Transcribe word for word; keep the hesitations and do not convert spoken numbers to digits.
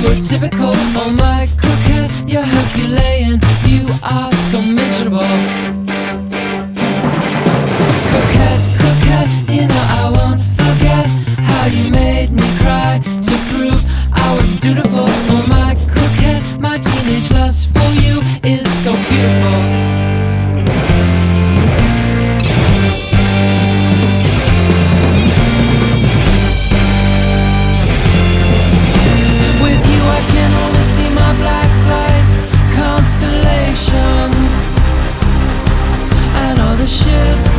typical. Oh my coquette, you're Herculean. You are so miserable. Coquette, coquette, you know I won't forget how you made me cry to prove I was dutiful. Oh my coquette, my teenage lust for you is so beautiful. Constellations and all the shit